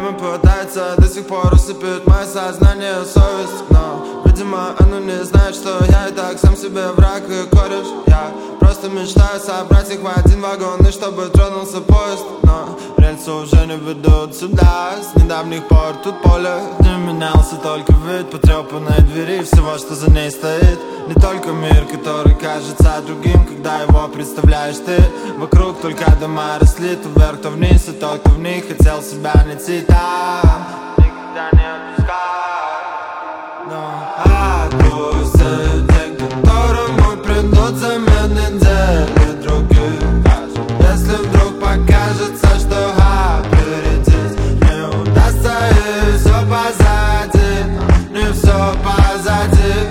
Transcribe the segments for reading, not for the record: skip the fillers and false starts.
Время пытается до сих пор усыпить мое сознание, совесть. Но, видимо, оно не знает, что я и так сам себе враг и кореш. Я просто мечтаю собрать их в один вагон, и чтобы тронулся поезд. Но рельсы уже не ведут сюда, с недавних пор тут поле. Не менялся только вид потрепанной двери, всего, что за ней стоит. Не только мир, который кажется другим, когда его представляешь ты. Вокруг только дома росли, то вверх, то вниз, и тот, кто в них хотел себя найти там, никогда не отпускай. Но отпусти день, которому придут замены недели других. Если вдруг покажется, что опередить не удастся, и все позади, не все позади.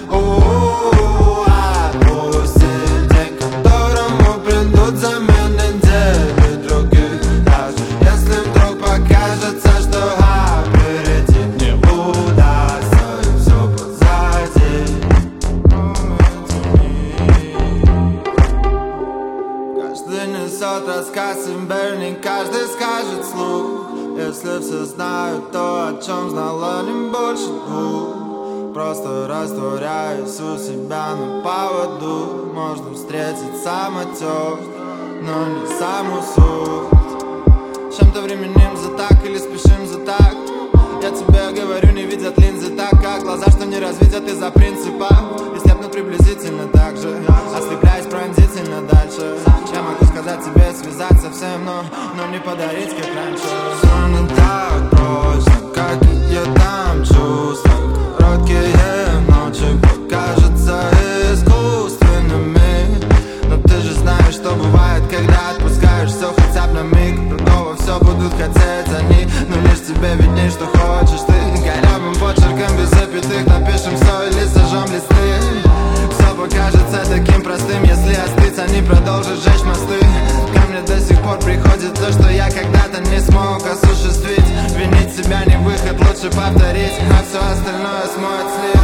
Отпусти день, которому придут замены недели других. Даже если вдруг покажется, что опередить не удастся, и все позади. Каждый несет рассказ, и не каждый скажет вслух. Если все знают то, о чем знала не больше двух. Просто растворяюсь у себя на поводу. Можно встретить самотек, но не саму суть. Чем-то временем за так или спешим за так. Я тебе говорю, не видят линзы так, как глаза, что не развидят из-за принципа. И слепнут приблизительно так же, ослепляясь пронзительно дальше. Я могу сказать тебе связать со всем, но не подарить, как раньше. Все не так прочно, как и я там чувствую. Короткие ночи покажутся искусственными. Но ты же знаешь, что бывает, когда отпускаешь все хотя бы на миг. Другого все будут хотеть они, но лишь тебе видней, что хочешь ты. Корявым почерком без запятых напишем все или сожжем листы. Все покажется таким простым, если остыть, они продолжат жечь мосты. Ко мне до сих пор приходит то, что я когда-то не смог осуществить. Винить себя не выход, лучше повторить, а все остальное смоет след.